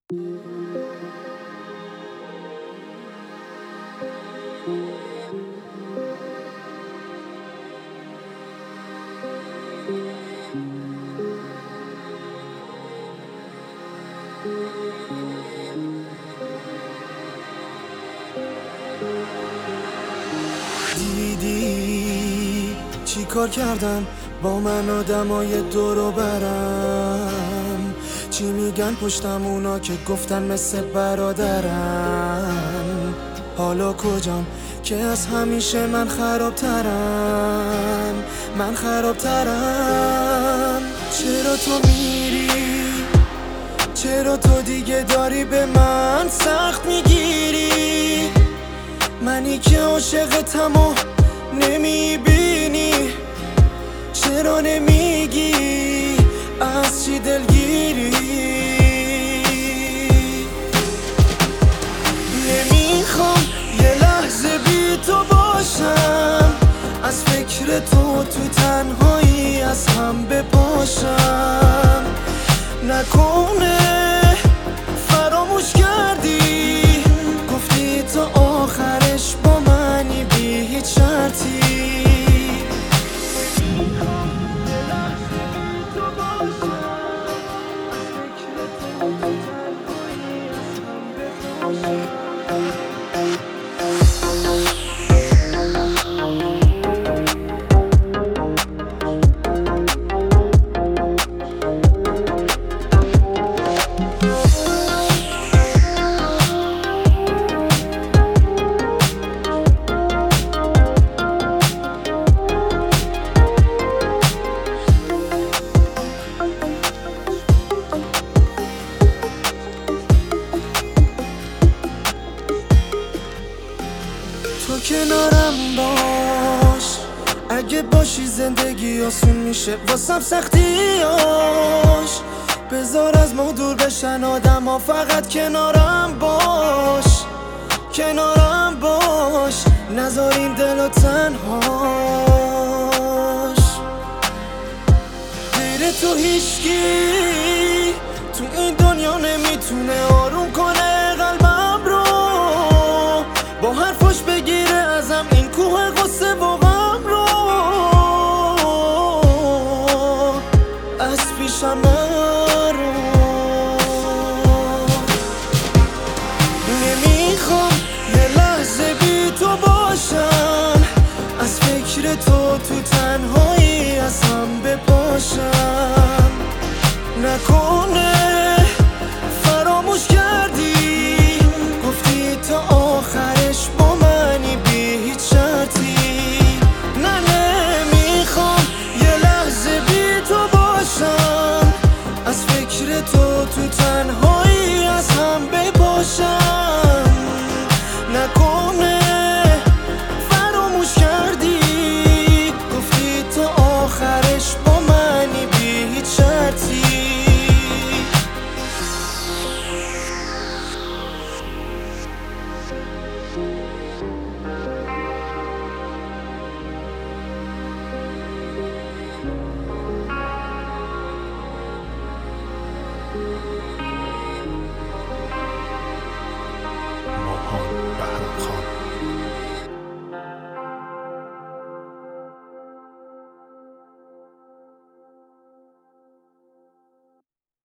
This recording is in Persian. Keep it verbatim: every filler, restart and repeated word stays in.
دیدی چی کار کردن با من آدمای دورو برم؟ چی میگن پشتم اونا که گفتن مثل برادرم؟ حالا کجام که از همیشه من خرابترم؟ من خرابترم. چرا تو میری؟ چرا تو دیگه داری به من سخت میگیری؟ منی که عاشقتم و نمیبینی، چرا نمیگی از چی دلگیری؟ نمیخوام یه لحظه بی تو باشم، از فکر تو تو تنهایی از هم بپاشم. نکنه فراموش کردی، گفتی تا آخرش با منی بی هیچ شرطی. تو کنارم باش، اگه باشی زندگی آسون میشه واسم سختیاش. بذار از ما دور بشن آدم ها، فقط کنارم باش، کنارم باش. نذار این دلو تنهاش. غیر تو هیچکی تو این دنیا نمیتونه آروم کنه قلبم رو، با حرفاش بگیره ازم این کوه غصه و غم رو. از پیشم نرو. نمیخوام یه لحظه بی تو باشم، از فکر تو تو تنهایی از هم بپاشم. نکنه فراموش کردی، گفتی تا آخرش با منی بی هیچ شرطی. نه نمیخوام یه لحظه بی تو باشم، از فکر تو تو تنها